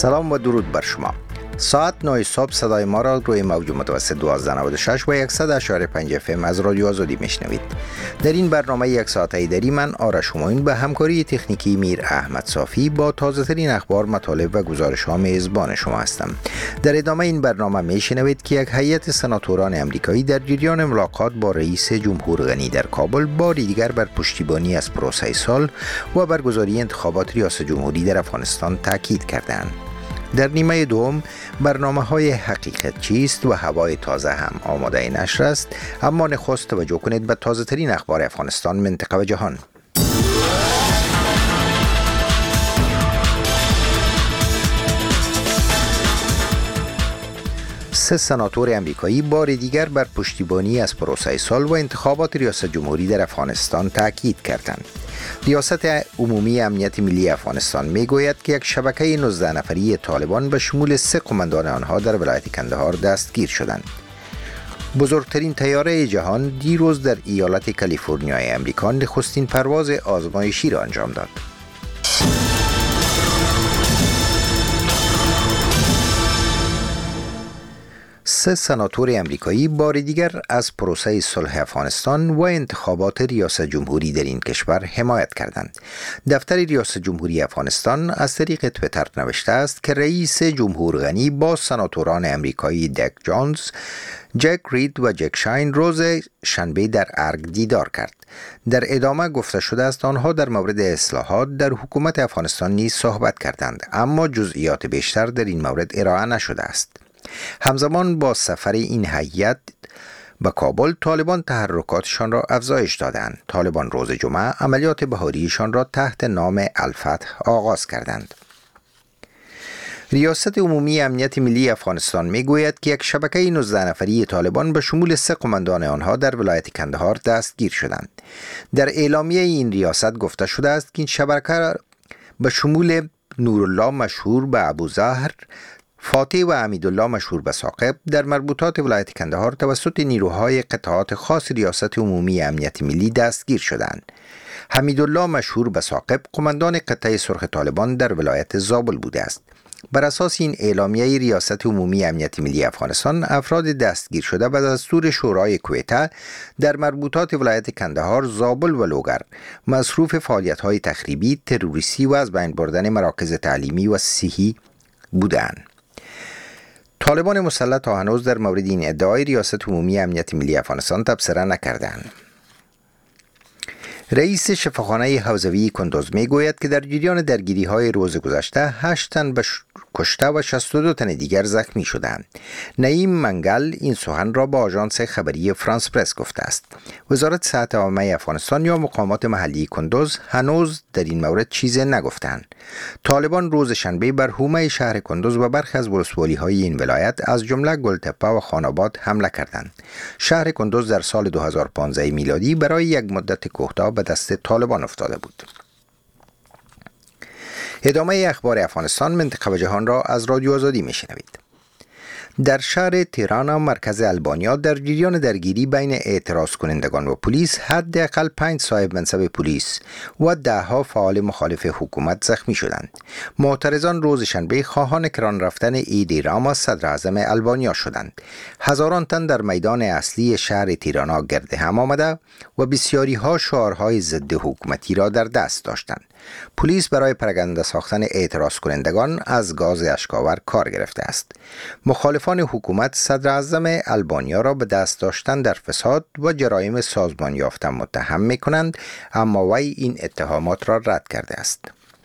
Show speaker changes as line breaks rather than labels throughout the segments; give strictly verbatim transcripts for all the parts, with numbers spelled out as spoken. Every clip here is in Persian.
سلام و درود بر شما. ساعت نه صبح صدای ما را روی موج متوسط دوازده نود و شش و صد و اشاره پنج اف ام از رادیو آزادی میشنوید. در این برنامه یک ساعته دری من آرش همایون به همکاری تکنیکی میر احمد صافی با تازه ترین اخبار، مطالب و گزارش ها میزبان شما هستم. در ادامه این برنامه میشنوید که یک هیئت سناتوران امریکایی در جریان ملاقات با رئیس جمهور غنی در کابل باری دیگر بر پشتیبانی از پروسه صلح و برگزاری انتخابات ریاست جمهوری در افغانستان تاکید کردند. در نیمه دوم برنامه های حقیقت چیست و هوای تازه هم آماده نشر است، اما نخست توجه کنید به تازه ترین اخبار افغانستان، منطقه و جهان. سه سناتور امریکایی بار دیگر بر پشتیبانی از پروسه صلح و انتخابات ریاست جمهوری در افغانستان تاکید کردند. ریاست عمومی امنیت ملی افغانستان میگوید که یک شبکه نوزده نفری طالبان به شمول سه قماندان آنها در ولایت کندهار دستگیر شدند. بزرگترین طیاره جهان دیروز در ایالت کالیفرنیای امریکا نخستین پرواز آزمایشی را انجام داد. سه سناتور امریکایی بار دیگر از پروسه صلح افغانستان و انتخابات ریاست جمهوری در این کشور حمایت کردند. دفتر ریاست جمهوری افغانستان از طریق تویتر نوشته است که رئیس جمهور غنی با سناتوران امریکایی دک جونز، جک رید و جک شاین روز شنبه در ارگ دیدار کرد. در ادامه گفته شده است آنها در مورد اصلاحات در حکومت افغانستان نیز صحبت کردند، اما جزئیات بیشتر در این مورد ارائه نشده است. همزمان با سفر این هیئت به کابل، طالبان تحرکاتشان را افزایش دادند. طالبان روز جمعه عملیات بهاریشان را تحت نام الفتح آغاز کردند. ریاست عمومی امنیت ملی افغانستان میگوید که یک شبکه نوزده نفری طالبان به شمول سه قماندان آنها در ولایت کندهار دستگیر شدند. در اعلامیه این ریاست گفته شده است که این شبکه به شمول نورالله مشهور به ابوظهر، فاتح و حمیدالله مشهور به ثاقب در مربوطات ولایت کندهار توسط نیروهای قطعات خاص ریاست عمومی امنیت ملی دستگیر شدند. حمیدالله مشهور به ثاقب قماندان قطعه سرخ طالبان در ولایت زابل بوده است. بر اساس این اعلامیه ریاست عمومی امنیت ملی افغانستان، افراد دستگیر شده به دستور شورای کویته در مربوطات ولایت کندهار، زابل و لوگر مصروف فعالیت‌های تخریبی، تروریستی و از بین بردن مراکز تعلیمی و صحی بودند. طالبان مسلح تا هنوز در مورد این ادعای ریاست عمومی امنیت ملی افغانستان تبصره نکردند. رئیس شفاخانه حوزوی کندوز میگوید که در جریان درگیری های روز گذشته هشت تن به کشته و شصت و دو تن دیگر زخمی شدند. نعیم منگل این سخن را با آژانس خبری فرانس پرس گفته است. وزارت صحت عامه افغانستان یا مقامات محلی کندوز هنوز در این مورد چیزی نگفتند. طالبان روز شنبه بر حومه شهر کندوز و برخی از ولسوالی های این ولایت از جمله گلتپه و خاناباد حمله کردند. شهر کندوز در سال دو هزار و پانزده میلادی برای یک مدت کوتاه به دست طالبان افتاده بود. ادامه اخبار افغانستان، منطقه و جهان را از رادیو آزادی میشنوید. در شهر تیرانا مرکز البانیا در جریان درگیری بین اعتراض کنندگان و پلیس حداقل پنج صاحب منصب پلیس و ده ها فعال مخالف حکومت زخمی شدند. معترضان روز شنبه خواهان کران رفتن ایدی راما صدر اعظم البانیا شدند. هزاران تن در میدان اصلی شهر تیرانا گرد هم آمده و بسیاری ها شعارهای ضد حکومتی را در دست داشتند. پلیس برای پراگنده ساختن اعتراض کنندگان از گاز اشک‌آور کار گرفته است. مخالفان حکومت صدر اعظم البانیا را به دست داشتن در فساد و جرایم سازمان یافته متهم می‌کنند، اما وی این اتهامات را رد کرده است.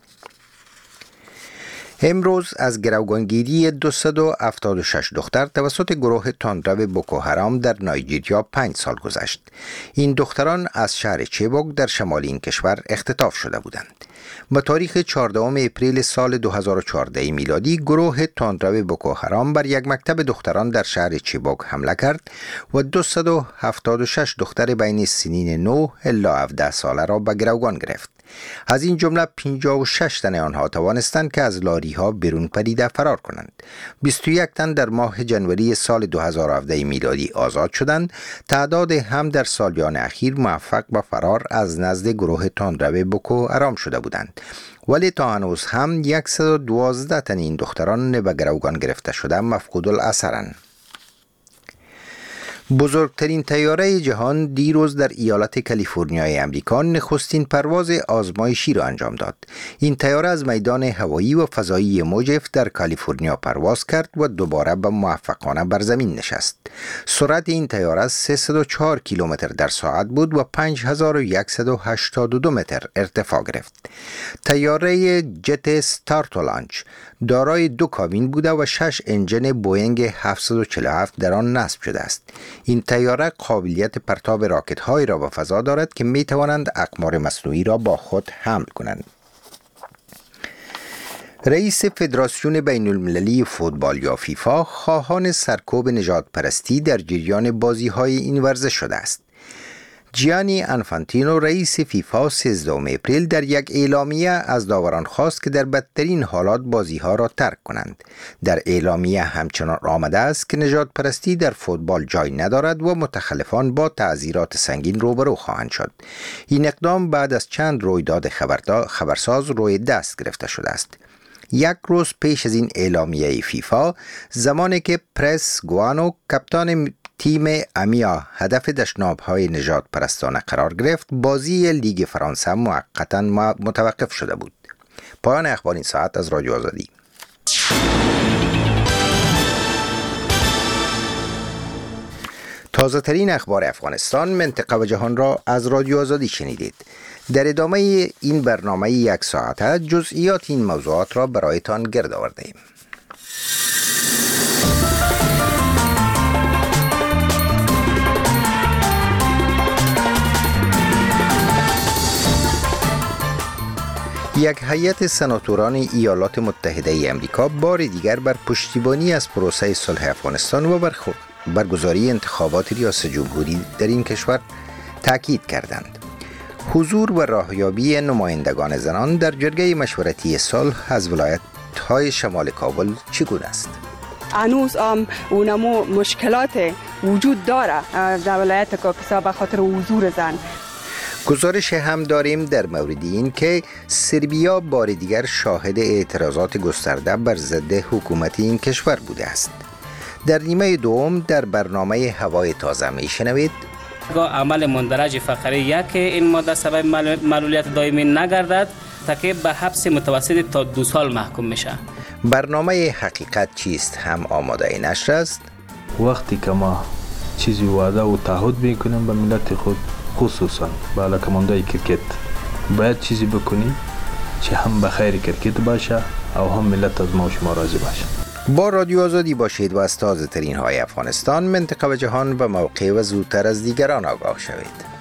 امروز از گروگانگیری دویست و هفتاد و شش دختر توسط گروه تندرو بوکو حرام در نایجیریا پنج سال گذشت. این دختران از شهر چیبوک در شمال این کشور اختطاف شده بودند. به تاریخ چهاردهم اپریل سال دو هزار و چهارده میلادی گروه تندرو بوکو حرام بر یک مکتب دختران در شهر چیبوک حمله کرد و دویست و هفتاد و شش دختر بین سنین نه الی هفده ساله را به گروگان گرفت. از این جمله پنجاه و شش تن آنها توانستند که از لاری ها بیرون پریده فرار کنند. بیست و یک تن در ماه جنوری سال دو هزار و هفده میلادی آزاد شدند. تعداد هم در سالیان اخیر موفق به فرار از نزد گروه تندرو بوکو حرام شده بودند، ولی تا هنوز هم صد و دوازده تن این دختران به گروگان گرفته شده مفقود الاثرند. بزرگترین طیاره جهان دیروز در ایالت کالیفرنیای امریکا نخستین پرواز آزمایشی را انجام داد. این طیاره از میدان هوایی و فضایی موجف در کالیفرنیا پرواز کرد و دوباره به موفقانه بر زمین نشست. سرعت این طیاره سیصد و چهار کیلومتر در ساعت بود و پنج هزار و صد و هشتاد و دو متر ارتفاع گرفت. طیاره جت استارتولانچ دارای دو کابین بوده و شش انجن بوینگ هفتصد و چهل و هفت در آن نصب شده است. این طیاره قابلیت پرتاب راکت هایی را به فضا دارد که می توانند اقمار مصنوعی را با خود حمل کنند. رئیس فدراسیون بین المللی فوتبال یا فیفا خواهان سرکوب نژاد پرستی در جریان بازی های این ورزش شده است. جیانی انفانتینو رئیس فیفا سیزدهم اپریل در یک اعلامیه از داوران خواست که در بدترین حالات بازی ها را ترک کنند. در اعلامیه همچنان آمده است که نژاد پرستی در فوتبال جای ندارد و متخلفان با تعزیرات سنگین روبرو خواهند شد. این اقدام بعد از چند رویداد خبرساز روی دست گرفته شده است. یک روز پیش از این اعلامیه فیفا، زمانی که پرس گوانو کاپیتان تیم امیا هدف دشنام‌های نژاد پرستانه قرار گرفت، بازی لیگ فرانسه موقتا متوقف شده بود. پایان اخبار این ساعت از رادیو آزادی. تازه ترین اخبار افغانستان، منطقه و جهان را از رادیو آزادی شنیدید. در ادامه این برنامه یک ساعته جزئیات این موضوعات را برایتان گرد آورده‌ایم. یک هیئت سناتوران ایالات متحده ای امریکا بار دیگر بر پشتیبانی از پروسه صلح افغانستان و بر برگزاری انتخابات ریاست جمهوری در این کشور تاکید کردند. حضور و راهیابی نمایندگان زنان در جرگه مشورتی صلح از ولایت‌های شمال کابل چگونه است؟
هنوز هم اونمو مشکلات وجود داره در ولایت کاپیسا به خاطر حضور زن.
گزارش هم داریم در مورد این که سربیا بار دیگر شاهد اعتراضات گسترده بر ضد حکومت این کشور بوده است. در نیمه دوم در برنامه هوای تازه میشنوید
عمل مندرج فقره یک این ماده سبب معلولیت دائمی نگردد تا که به حبس متوسط تا دو سال محکوم میشه.
برنامه حقیقت چیست هم آماده نشر است.
وقتی که ما چیزی وعده و تعهد میکنیم به ملت خود، خصوصا به علاقه‌مندای کرکت، باید چیزی بکنی که هم به خیر کرکت باشه او هم ملت از ما و شما راضی باشه.
با رادیو آزادی باشید و از تازه ترین های افغانستان، منطقه و جهان و موقع و زودتر از دیگران آگاه شوید.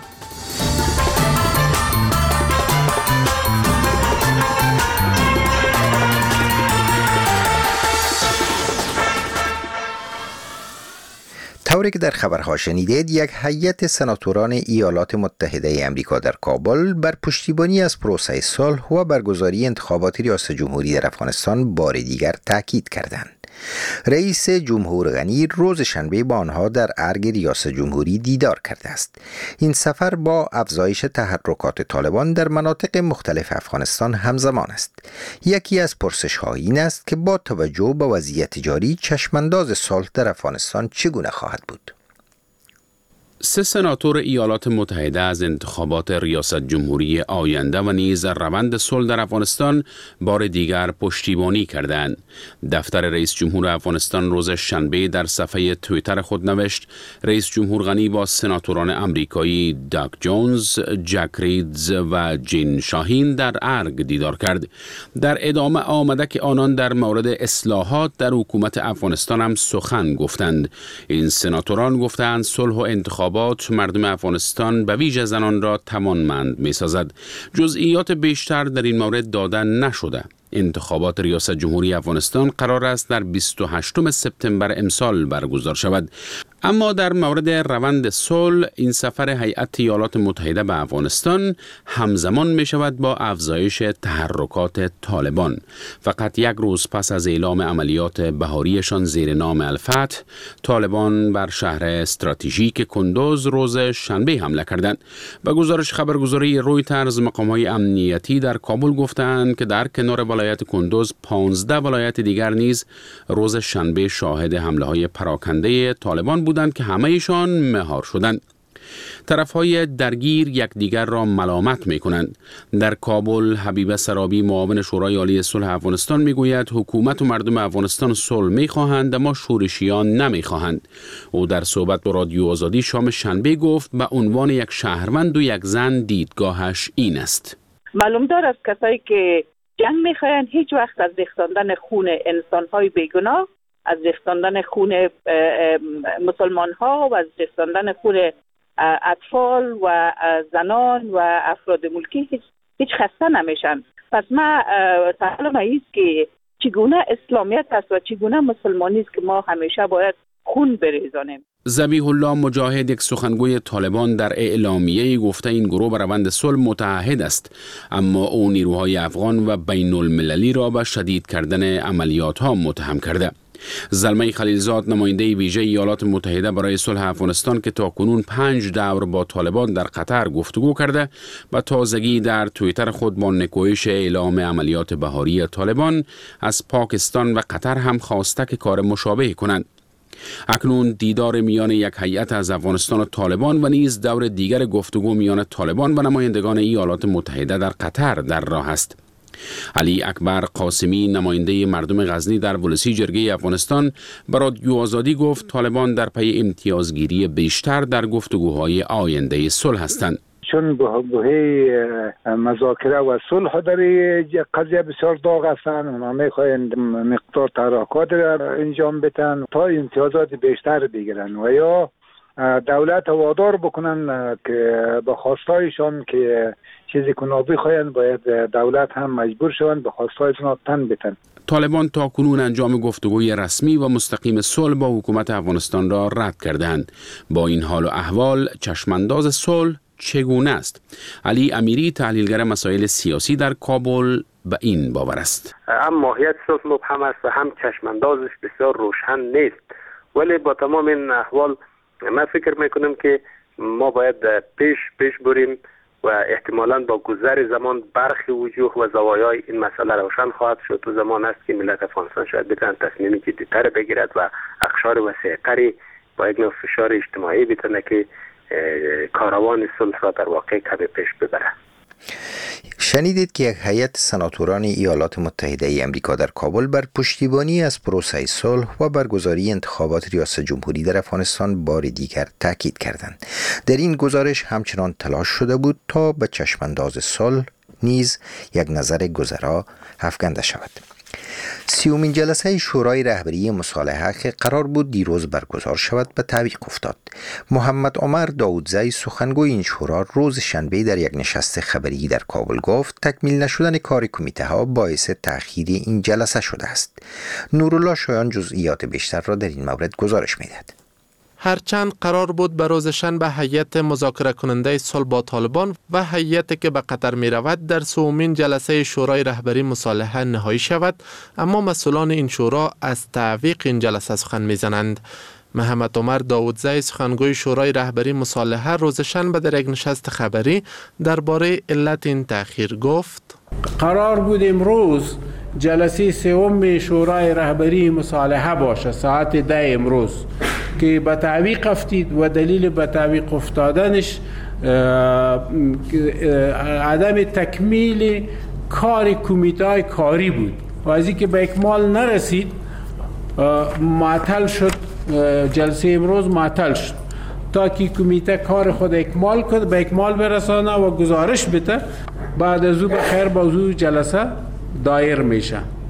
طوری که در خبرها شنیدید، یک هیئت سناتوران ایالات متحده ای امریکا در کابل بر پشتیبانی از پروسه صلح و برگزاری انتخابات ریاست جمهوری در افغانستان بار دیگر تاکید کردند. رئیس جمهور غنی روز شنبه با آنها در ارگ ریاست جمهوری دیدار کرده است. این سفر با افزایش تحرکات طالبان در مناطق مختلف افغانستان همزمان است. یکی از پرسش‌ها این است که با توجه به وضعیت جاری چشمانداز صلح در افغانستان چگونه خواهد بود؟
سه سناتور ایالات متحده از انتخابات ریاست جمهوری آینده و نیز روند صلح در افغانستان بار دیگر پشتیبانی کردند. دفتر رئیس جمهور افغانستان روز شنبه در صفحه توییتر خود نوشت رئیس جمهور غنی با سناتوران امریکایی داگ جونز، جک ریدز و جین شاهین در ارگ دیدار کرد. در ادامه آمده که آنان در مورد اصلاحات در حکومت افغانستان هم سخن گفتند. این سناتوران گفتند صلح و انتخابات مردم افغانستان به ویژه زنان را توانمند می سازد. جزئیات بیشتر در این مورد داده نشده. انتخابات ریاست جمهوری افغانستان قرار است در بیست و هشتم سپتامبر امسال برگزار شود. اما در مورد روند صلح، این سفر هیئت ایالات متحده به افغانستان همزمان می شود با افزایش تحرکات طالبان. فقط یک روز پس از اعلام عملیات بهاریشان زیر نام الفتح، طالبان بر شهر استراتژیک کندوز روز شنبه حمله کردند. به گزارش خبرگزاری رویترز، مقام‌های امنیتی در کابل گفتند که در کنار ولایت کندوز، پانزده ولایت دیگر نیز روز شنبه شاهد حمله‌های پراکنده طالبان بودند که همه‌شان مهار شدند. طرف‌های درگیر یکدیگر را ملامت می‌کنند. در کابل، حبیبه سرابی، معاون شورای عالی صلح افغانستان می‌گوید حکومت و مردم افغانستان صلح می‌خواهند اما شورشیان نمی‌خواهند. او در صحبت با رادیو آزادی شام شنبه گفت به عنوان یک شهروند و یک زن دیدگاهش این است:
معلوم دار از کسایی که جنگ می‌خواهند هیچ وقت از ریختاندن خون انسان‌های بیگناه، از ریختاندن خون مسلمان‌ها و از ریختاندن خون اطفال و زنان و افراد ملکی هیچ هیچ خسته نمیشن. پس ما سوال ما است که چگونه اسلامیت است و چگونه مسلمانی است که ما همیشه باید خون بریزانیم.
ذبیح الله مجاهد، یک سخنگوی طالبان، در اعلامیه گفته این گروه به روند صلح متعهد است، اما او نیروهای افغان و بین المللی را به شدید کردن عملیات ها متهم کرده. زلمه خلیلزاد، نماینده ویژه ایالات متحده برای صلح افغانستان که تاکنون پنج دور با طالبان در قطر گفتگو کرده، به تازگی در توییتر خود با نکوهش اعلام عملیات بهاری طالبان از پاکستان و قطر هم خواسته که کار مشابه کنند. اکنون دیدار میان یک هیئت از افغانستان و طالبان و نیز دور دیگر گفتگو میان طالبان و نمایندگان ایالات متحده در قطر در راه است. علی اکبر قاسمی، نماینده مردم غزنی در ولسی جرگه افغانستان، به رادیو آزادی گفت طالبان در پی امتیازگیری بیشتر در گفتگوهای آینده صلح هستند.
چون بهی مذاکره و صلح در قضیه بسیار داغ هستند، اونا میخواهند مقدار تحرکات را انجام بدن تا امتیازات بیشتر بگیرن و یا دولت وادار بکنن که به خواستایشان که چیزی که اونا بخواهند باید دولت هم مجبور شوند به خواستایشان تن بدن.
طالبان تا کنون انجام گفتگوی رسمی و مستقیم صلح با حکومت افغانستان را رد کردند. با این حال و احوال چشمانداز صلح چگونه است؟ علی امیری، تحلیلگر مسائل سیاسی در کابل، به این باور است:
هم ماهیت صلح مبهم است و هم چشماندازش بسیار روشن نیست، ولی با تمام این احوال من فکر میکنم که ما باید پیش پیش بریم و احتمالاً با گذر زمان برخی وجوه و زوایای این مسئله روشن خواهد شد. تو زمان است که ملت افغانستان شاید بتوان تصمیمی جدی‌تر بگیرد و اقشار وسیع‌تری با یک نوع فشار اجتماعی بتونه که کاروان صلح را در واقع کمی پیش ببره.
شنیدید که یک هیئت سناتوران ایالات متحده ای آمریکا در کابل بر پشتیبانی از پروسه صلح و برگزاری انتخابات ریاست جمهوری در افغانستان بار دیگر تاکید کردند. در این گزارش همچنان تلاش شده بود تا به چشمانداز صلح نیز یک نظر گذرا افکنده شود. سیومین جلسه شورای رهبری مصالحه که قرار بود دیروز برگزار شود به تعویق افتاد. محمد عمر داودزی، سخنگوی این شورا، روز شنبه در یک نشست خبری در کابل گفت تکمیل نشدن کار کمیته ها باعث تأخیر این جلسه شده است. نورالله شایان جزئیات بیشتر را در این مورد گزارش می‌دهد.
هرچند قرار بود به روز شنبه هیئت مذاکره کننده صلح با طالبان و هیئتی که به قطر می رود در سومین جلسه شورای رهبری مصالحه نهایی شود، اما مسئولان این شورا از تعویق این جلسه سخن می زنند. محمد عمر داودزی، سخنگوی شورای رهبری مصالحه، روز شنبه در یک نشست خبری درباره علت این تأخیر گفت:
قرار بود امروز جلسه سوم شورای رهبری مصالحه باشه ساعت ده امروز که به تعویق افتید و دلیل به تعویق افتادنش عدم تکمیل کار کمیته کاری بود و از اینکه به اکمال نرسید معطل شد. جلسه امروز معطل شد تا که کمیته کار خود اکمال کنه، به اکمال برسانه و گزارش بده، بعد از او به خیر با او جلسه دایر میشه.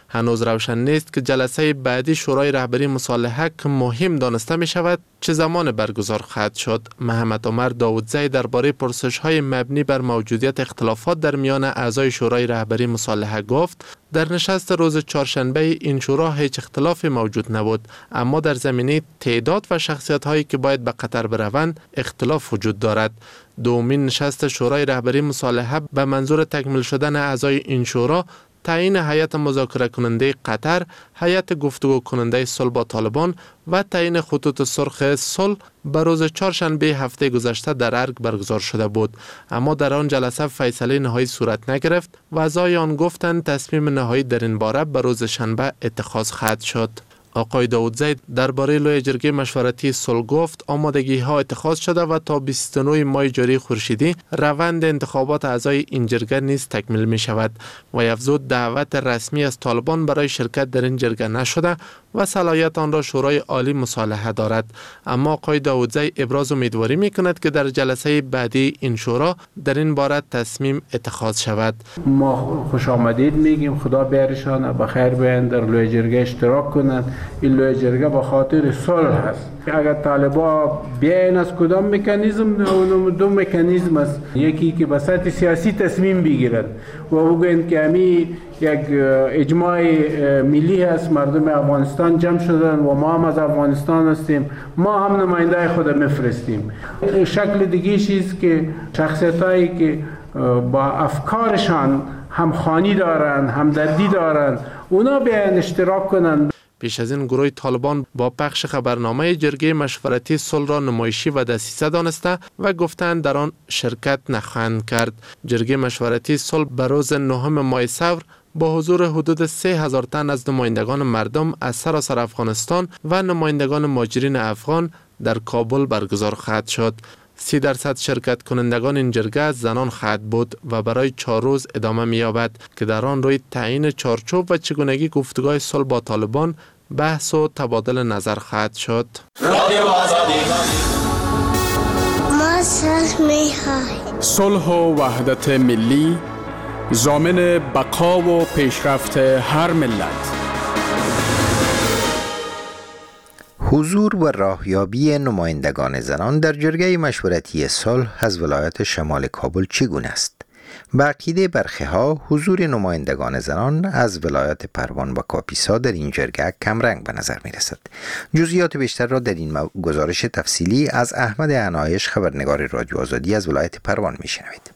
هنوز روشن نیست که جلسه بعدی شورای رهبری مصالحه که مهم دانسته می شود چه زمان برگزار خواهد شد. محمد عمر داودزی درباره پرسش‌های مبنی بر موجودیت اختلافات در میان اعضای شورای رهبری مصالحه گفت در نشست روز چهارشنبه این شورا هیچ اختلافی موجود نبود، اما در زمینه تعداد و شخصیت‌هایی که باید به قطر بروند اختلاف وجود دارد. دومین نشست شورای رهبری مصالحه به منظور تکمیل شدن اعضای این شورا، تعیین هیئت مذاکره کننده قطر، هیئت گفتگو کننده صلح با طالبان و تعیین خطوط سرخ صلح به روز چهارشنبه هفته گذشته در ارگ برگزار شده بود، اما در آن جلسه فیصله نهایی صورت نگرفت و اعضای آن گفتند تصمیم نهایی در این باره به روز شنبه اتخاذ خواهد شد. آقای داودزی درباره لوی جرگه مشورتی صلح گفت آمادگی ها اتخاذ شده و تا بیست و نه ماه جاری خورشیدی روند انتخابات اعضای این جرگه نیز تکمیل می شود و افزود دعوت رسمی از طالبان برای شرکت در این جرگه نشده و صلاحیت آن را شورای عالی مصالحه دارد. اما آقای داودزی ابراز امیدواری می کند که در جلسه بعدی این شورا در این باره تصمیم اتخاذ شود.
ما خوش آمدید میگیم، خدا بیارشان بخیر بیان در لوی جرگه اشتراک کنند. این لوی جرگه به خاطر صلح هست. اگر طالبا بیاین از کدام مکانیزم، اون دو مکانیزم است، یکی که به سطح سیاسی تصمیم بگیرند و بگویند که همی یک اجماع ملی هست، مردم افغانستان جمع شدن و ما هم از افغانستان هستیم، ما هم نماینده خود میفرستیم. شکل دیگه چیز که شخصیت هایی که با افکارشان همخوانی دارن، همدردی دارن، اونا بیاین اشتراک کنند.
پیش از این گروه طالبان با پخش خبرنامه جرگه مشورتی صلح را نمایشی و دسیسه دانسته و گفتند در آن شرکت نخواهند کرد. جرگه مشورتی صلح به روز نهم ماه ثور با حضور حدود سه هزار تن از نمایندگان مردم از سراسر افغانستان و نمایندگان مهاجرین افغان در کابل برگزار خواهد شد. سی درصد شرکت کنندگان این جرگه زنان خواهد بود و برای چهار روز ادامه می‌یابد که در آن روی تعیین چارچوب و چگونگی گفتگوهای صلح با طالبان بحث و تبادل نظر خواهد شد.
ما صلح می‌خواهیم.
صلح و وحدت ملی ضامن بقا و پیشرفت هر ملت.
حضور و راهیابی نمایندگان زنان در جرگه مشورتی صلح از ولایت شمال کابل چگونه است؟ به عقیده برخی‌ها حضور نمایندگان زنان از ولایت پروان و کاپیسا در این جرگه کمرنگ به نظر می رسد. جزئیات بیشتر را در این گزارش تفصیلی از احمد عنایش، خبرنگار رادیو آزادی از ولایت پروان می شنوید.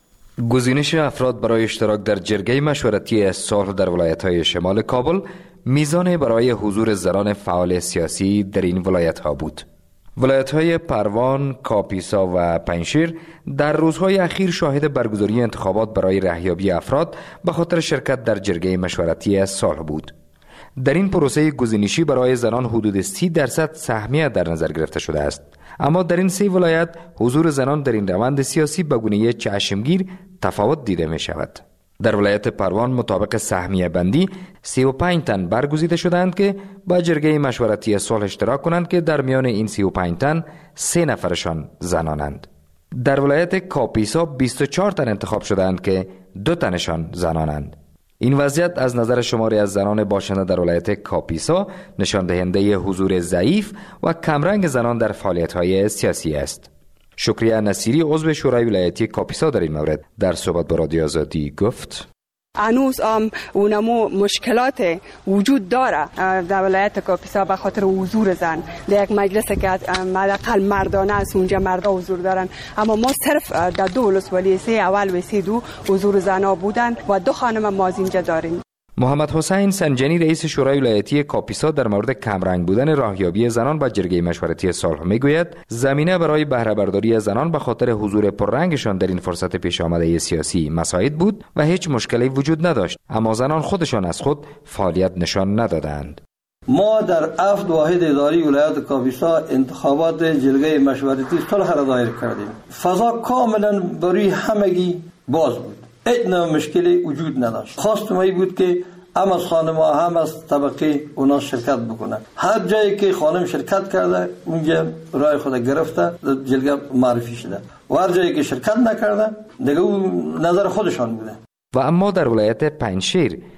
گزینش افراد برای اشتراک در جرگه مشورتی صلح در ولایت‌های شمال کابل میزان برای حضور زنان فعال سیاسی در این ولایت ها بود. ولایت های پروان، کاپیسا و پنجشیر در روزهای اخیر شاهد برگزاری انتخابات برای رهیابی افراد به خاطر شرکت در جرگه مشورتی صلح بود. در این پروسه گزینشی برای زنان حدود سی درصد سهمیه در نظر گرفته شده است. اما در این سه ولایت حضور زنان در این روند سیاسی به گونه چشمگیر تفاوت دیده می شود. در ولایت پروان مطابق سهمیه بندی سی و پنج تن برگزیده شدند که با جرگه مشورتی صلح اشتراک کنند که در میان این سی و پنج تن سه نفرشان زنانند. در ولایت کاپیسا بیست و چهار تن انتخاب شدند که دو تنشان زنانند. این وضعیت از نظر شماری از زنان باشنده در ولایت کاپیسا نشان دهنده حضور ضعیف و کمرنگ زنان در فعالیت‌های سیاسی است. شکریه نصیری عضو شورای ولایتی کاپیسا در این مورد در صحبت با رادیو آزادی گفت:
هنوز هم اونمو مشکلات وجود داره در ولایت کاپیسا به خاطر حضور زن در یک مجلس که حداقل مردانه است، اونجا مردا حضور دارن، اما ما صرف در دو ولسوالی سه اول و سه دو حضور زنا بودن و دو خانم ما از اینجا داریم.
محمد حسین سنجنی رئیس شورای ولایتی کاپیسا در مورد کمرنگ بودن راهیابی زنان با جرگه مشورتی صلح میگوید زمینه برای بهره برداری زنان به خاطر حضور پررنگشان در این فرصت پیش آمده سیاسی مساعد بود و هیچ مشکلی وجود نداشت، اما زنان خودشان از خود فعالیت نشان ندادند.
ما در هفت واحد اداری ولایت کاپیسا انتخابات جرگه مشورتی صلح را دایر کردیم. فضا کاملا برای همگی باز بود. هیچ نوع مشکلی وجود نداشت. خواست ما بود که هم از خانم ها هم از طبقه اونا شرکت بکنن. هر جایی که خانم شرکت کرده اونجا رای خود گرفته جلگه معرفی شده و هر جایی که شرکت نکرده دیگه نظر خودشان بوده.
و اما در ولایت پنجشیر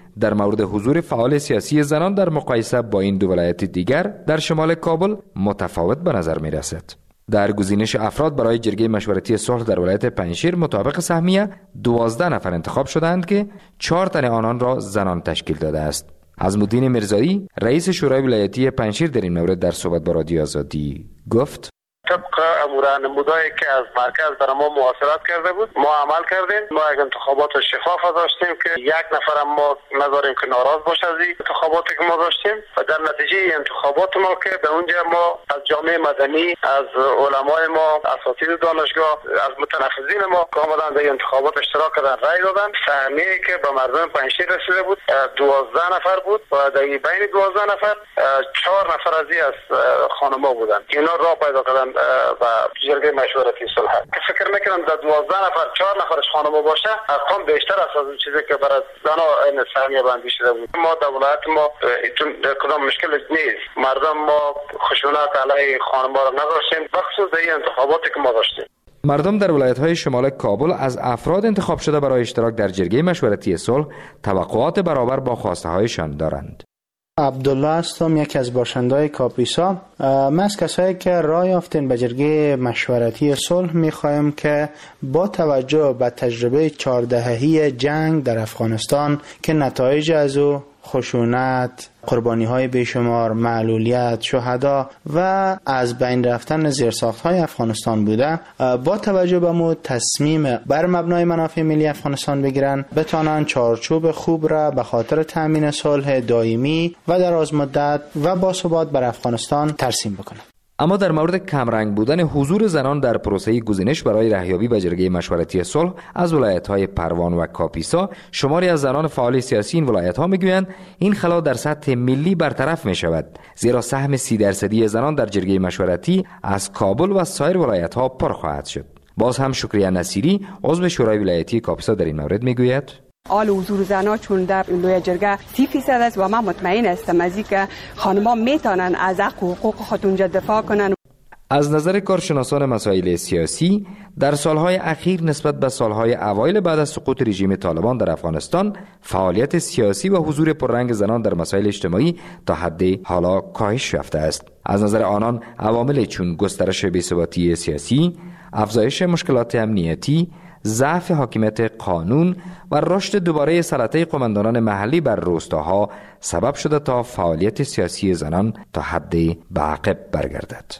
در مورد حضور فعال سیاسی زنان در مقایسه با این دو ولایت دیگر در شمال کابل متفاوت به نظر می رسد. در گزینش افراد برای جرگه مشورتی صلح در ولایت پنجشیر مطابق سهمیه دوازده نفر انتخاب شدند که چهار تن آنان را زنان تشکیل داده است. عظم‌الدین میرزایی رئیس شورای ولایتی پنجشیر در این مورد در صحبت با رادیو آزادی گفت:
طبق امور نمودایی که از مرکز برای ما محاصرت کرده بود ما عمل کردیم. ما یک انتخابات شفاف داشتیم که یک نفر ما نذاریم که ناراض باشه از این انتخاباتی که ما داشتیم و در نتیجه انتخابات ما که به اونجا ما از جامعه مدنی، از علمای ما، اساتید دانشگاه، از متنفذین ما که آمدن در انتخابات اشتراک کردن، رای دادن. سهمیه‌ای که به مردم پنجشیر رسیده بود دوازده نفر بود و در بین دوازده نفر چهار نفر از این از خانم‌ها بودن. اینا راه پیدا کردن و جرگه مشورتی صلح. که فکر میکنم در دوازده نفر چهار نفرش خانم باشه ارقام بیشتر است از اون چیزی که برای زنا این سهمیه بندی شده بود. ما در ولایت ما چون کدام مشکل نیست، مردم ما خشونت علیه خانم‌ها را نداشتیم، بخصوص در این انتخاباتی که ما داشتیم.
مردم در ولایت‌های شمال کابل از افراد انتخاب شده برای اشتراک در جرگه مشورتی صلح توقعات برابر با خواسته‌هایشان دارند.
عبدالله هستم، یکی از باشنده‌های کاپیسا. ما از کسایی که راه یافتیم به جرگه مشورتی صلح می‌خوایم که با توجه به تجربه چهار دهه‌ای جنگ در افغانستان که نتایج از او خشونت، قربانی‌های بیشمار، معلولیت، شهدا و از بین رفتن زیرساخت‌های افغانستان بوده، با توجه به مو تصمیم بر مبنای منافع ملی افغانستان بگیرن، بتانن چارچوب خوب را به خاطر تامین صلح دائمی و دراز مدت و باثبات بر افغانستان ترسیم بکنن.
اما در مورد کمرنگ بودن حضور زنان در پروسه گزینش برای رهیابی به جرگه مشورتی صلح از ولایت‌های پروان و کاپیسا، شماری از زنان فعال سیاسی این ولایت‌ها میگویند این خلا در سطح ملی برطرف می شود، زیرا سهم سی درصدی زنان در جرگه مشورتی از کابل و سایر ولایت‌ها پر خواهد شد. باز هم شکریه نصیری عضو شورای ولایتی کاپیسا در این مورد میگوید:
آل حضور زنها چون در لوی جرگه سی فیصد است و من مطمئن هستم از اینکه خانم‌ها میتونن از حق و حقوق خود اونجا دفاع کنن.
از نظر کارشناسان مسائل سیاسی، در سالهای اخیر نسبت به سالهای اوایل بعد از سقوط رژیم طالبان در افغانستان، فعالیت سیاسی و حضور پررنگ زنان در مسائل اجتماعی تا حد حالا کاهش یافته است. از نظر آنان عوامل چون گسترش بی‌ثباتی سیاسی، افزایش مشکلات امنیتی، ضعف حاکمیت قانون و رشد دوباره سلطه قماندانان محلی بر روستاها سبب شده تا فعالیت سیاسی زنان تا حدی به عقب برگردد.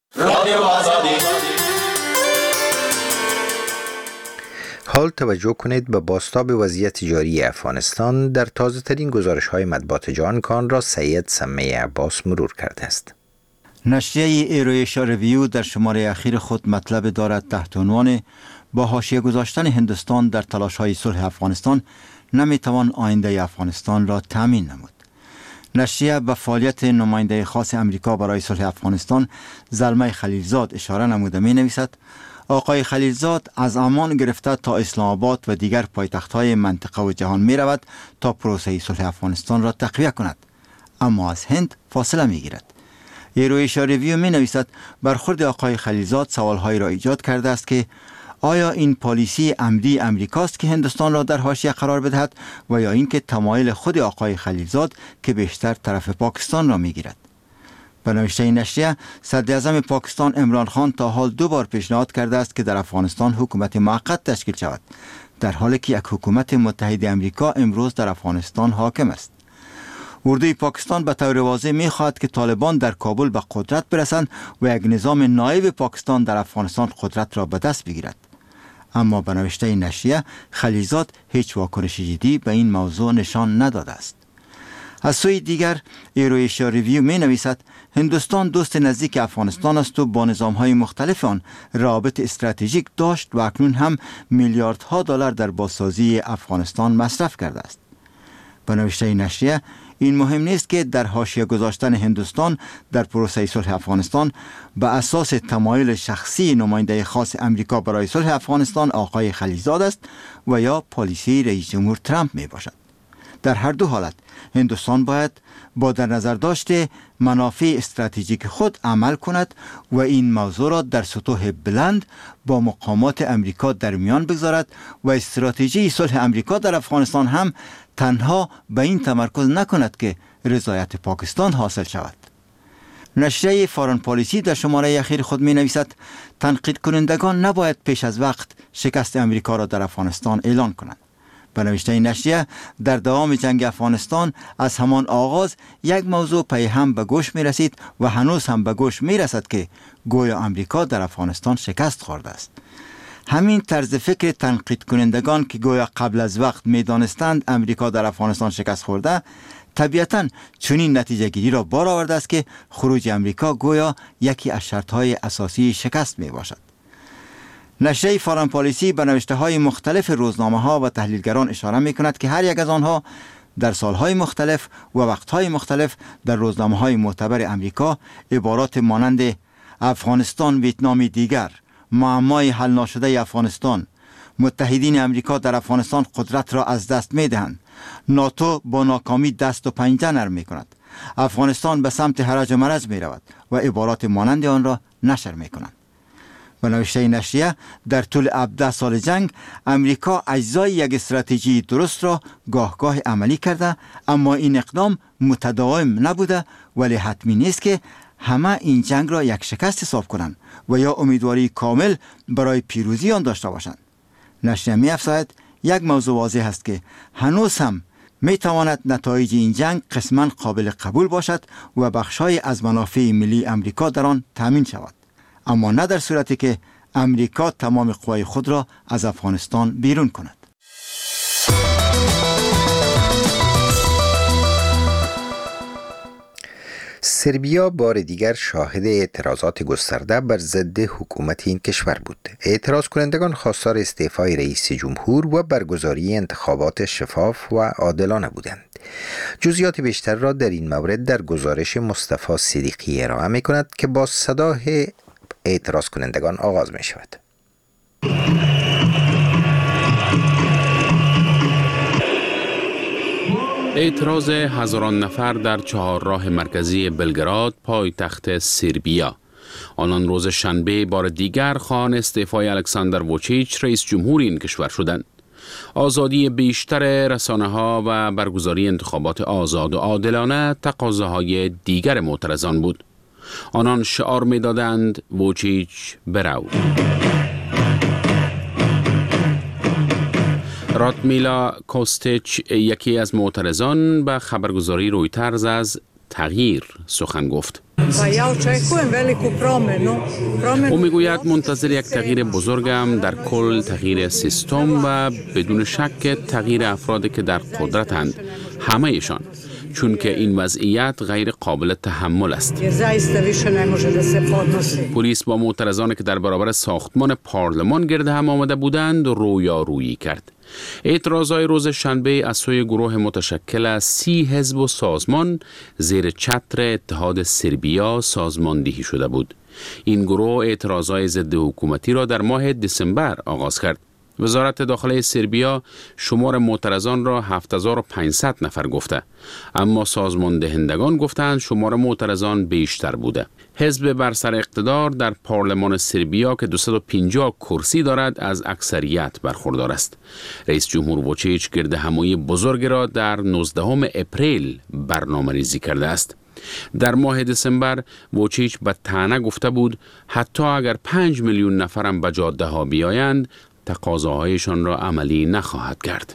حال توجه کنید به بازتاب وضعیت جاری افغانستان در تازه ترین گزارش های مطبوعات جهان که آن را سید سمیع عباس مرور کرده است.
نشریه ایرویشا ریویو در شماره اخیر خود مطلب دارد تحت عنوان با حاشیه گذاشتن هندوستان در تلاش‌های صلح افغانستان نمیتوان آینده افغانستان را تامین نمود. نشریه به فعالیت نماینده خاص امریکا برای صلح افغانستان زلمه خلیلزاد اشاره نموده می نویسد: آقای خلیلزاد از عمان گرفته تا اسلام آباد و دیگر پایتخت‌های منطقه و جهان می رود تا پروسه صلح افغانستان را تقویه کند، اما از هند فاصله می گیرد. ایرویشا ریویو می نویسد برخورد آقای خلیلزاد سوالهایی را ایجاد کرده است که آیا این پالیسی عمدی امریکاست که هندوستان را در حاشیه قرار بدهد و یا اینکه تمایل خود آقای خلیلزاد که بیشتر طرف پاکستان را میگیرد؟ به نوشته این نشریه، صدر اعظم پاکستان عمران خان تا حال دو بار پیشنهاد کرده است که در افغانستان حکومت موقت تشکیل شود، در حالی که یک حکومت متحد امریکا امروز در افغانستان حاکم است. اردوی پاکستان به طور واضح می‌خواهد که طالبان در کابل به قدرت برسند و یک نظام نایب پاکستان در افغانستان قدرت را به دست بگیرد. اما به نوشته این نشریه، خلیلزاد هیچ واکنش جدی به این موضوع نشان نداده است. از سوی دیگر، ایرویشا ریویو می نویسد هندوستان دوست نزدیک افغانستان است و با نظام‌های مختلف آن روابط استراتژیک داشت و اکنون هم میلیاردها دلار در بازسازی افغانستان مصرف کرده است. به نوشته این نشریه، این مهم نیست که در حاشیه گذاشتن هندوستان در پروسه صلح افغانستان به اساس تمایل شخصی نماینده خاص امریکا برای صلح افغانستان آقای خلیلزاد است و یا پالیسی رئیس جمهور ترامپ می باشد. در هر دو حالت هندوستان باید با در نظر داشته منافع استراتژیک خود عمل کند و این موضوع را در سطوح بلند با مقامات امریکا در میان بگذارد و استراتژی صلح امریکا در افغانستان هم تنها به این تمرکز نکند که رضایت پاکستان حاصل شود. نشریه فارن پالیسی در شماره اخیر خود می نویسد تنقید کنندگان نباید پیش از وقت شکست امریکا را در افغانستان اعلان کنند. به نوشته نشریه در دوام جنگ افغانستان از همان آغاز یک موضوع پی هم به گوش می رسید و هنوز هم به گوش می رسد که گویا امریکا در افغانستان شکست خورده است. همین طرز فکر تنقید کنندگان که گویا قبل از وقت می دانستند امریکا در افغانستان شکست خورده طبیعتاً چنین نتیجه گیری را بار آورده است که خروج امریکا گویا یکی از شرطهای اساسی شکست می باشد. نشریه فارن پالیسی به نوشته های مختلف روزنامه ها و تحلیلگران اشاره می کند که هر یک از آنها در سالهای مختلف و وقتهای مختلف در روزنامه های معتبر امریکا عبارات مانند افغانستان ویتنامی دیگر، معمای حل ناشده افغانستان، متحدین امریکا در افغانستان قدرت را از دست می دهند، ناتو با ناکامی دست و پنجه نرم می کند، افغانستان به سمت هرج و مرج می رود و عبارات مانند آن را نشر می کنند. به نوشته نشریه در طول هفده سال جنگ امریکا اجزای یک استراتژی درست را گاه گاه عملی کرده، اما این اقدام متداوم نبوده، ولی حتمی نیست که همه این جنگ را یک شکست حساب کنند و یا امیدواری کامل برای پیروزی آن داشته باشند. نشریه می افزاید یک موضوع واضح است که هنوز هم می تواند نتایج این جنگ قسما قابل قبول باشد و بخشای از منافع ملی امریکا در آن تامین شود، اما نه در صورتی که امریکا تمام قوای خود را از افغانستان بیرون کند.
سربیا بار دیگر شاهد اعتراضات گسترده بر ضد حکومت این کشور بود. اعتراض کنندگان خواستار استعفای رئیس جمهور و برگزاری انتخابات شفاف و عادلانه بودند. جزئیات بیشتر را در این مورد در گزارش مصطفی صدیقی ارائه می کند که با صدای اعتراض کنندگان آغاز می شود.
اعتراض هزاران نفر در چهارراه مرکزی بلگراد پایتخت سربیا. آنان روز شنبه بار دیگر خواهان استعفای الکساندر ووچیچ رئیس جمهور این کشور شدند. آزادی بیشتر رسانه‌ها و برگزاری انتخابات آزاد و عادلانه تقاضاهای دیگر معترضان بود. آنان شعار می‌دادند ووچیچ برو. رادمیلا کوستچ یکی از معترضان به خبرگزاری رویترز از تغییر سخن گفت. او میگوید منتظر یک تغییر بزرگم در کل تغییر سیستم و بدون شک تغییر افرادی که در قدرتند، همه ایشان، چون که این وضعیت غیر قابل تحمل است. پلیس با معترضانی که در برابر ساختمان پارلمان گرد هم آمده بودند رویارویی کرد. اعتراضای روز شنبه از سوی گروه متشکل از سی حزب و سازمان زیر چتر اتحاد سربیا سازماندهی شده بود. این گروه اعتراضای ضد حکومتی را در ماه دسامبر آغاز کرد. وزارت داخله سربیا شمار معترضان را هفت هزار و پانصد نفر گفته، اما سازمان دهندگان گفتند شمار معترضان بیشتر بوده. حزب بر سر اقتدار در پارلمان سربیا که دویست و پنجاه کرسی دارد از اکثریت برخوردار است. رئیس جمهور ووچیچ گرد همایی بزرگ را در نوزدهم اپریل برنامه ریزی کرده است. در ماه دسامبر ووچیچ به طعنه گفته بود حتی اگر پنج میلیون نفرم به جاده ها بیایند تقاضاهایشان را عملی نخواهد کرد.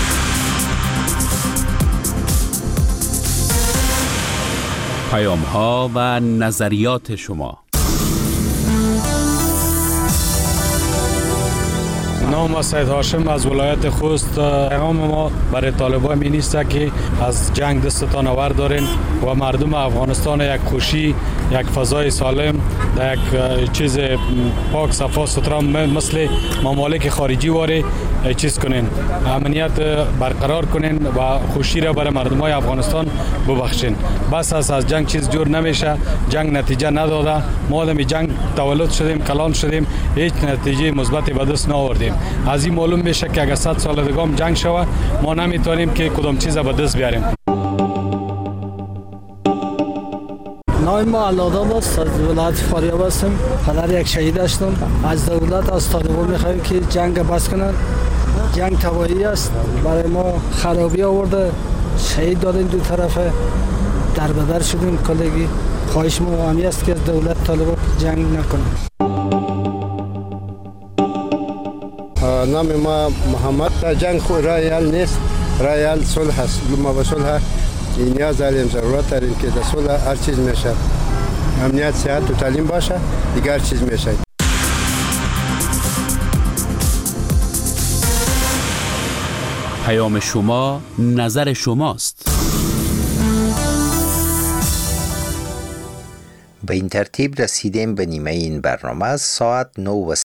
پیام ها و نظریات شما.
نام سید هاشم از ولایت خوست. پیغام ما برای طالبان می نیست که از جنگ دستتان آور دارین و مردم افغانستان یک خوشی، یک فضای سالم، یک چیز پاک صفا سترا مثل ممالک خارجی واره چیز کنین، امنیت برقرار کنین و خوشی را برای مردم های افغانستان ببخشین. بس از از جنگ چیز جور نمیشه، جنگ نتیجه نداده. ما در جنگ تولد شدیم، کلان شدیم، هیچ نتیجه مثبتی به دست نآوردیم. از این معلوم میشه که اگر صد سال دیگه هم جنگ شوه ما نمیتونیم که کدام چیز به دست بیاریم.
نام ما علاداب است، از ولایت فاریاب هستم. پدر یک شهید هستم. از دولت از طالبان میخوایم که جنگ بس کنند. جنگ تباهی است، برای ما خرابی آورده، شهید دادیم دو طرفه، در بدر شدیم. کلگی خواهش ما همی است که دولت طالبان جنگ نکنه.
نام ما محمد. جنگ خود رای حل نیست، رای حل صلح است. ما به صلح نیاز داریم، ضرورت داریم که در صلح هر چیز میشه. امنیت، صحت و تعلیم باشه، دیگر چیز میشه.
پیام شما، نظر شماست.
به این ترتیب رسیدیم به نیمه این برنامه. ساعت نه و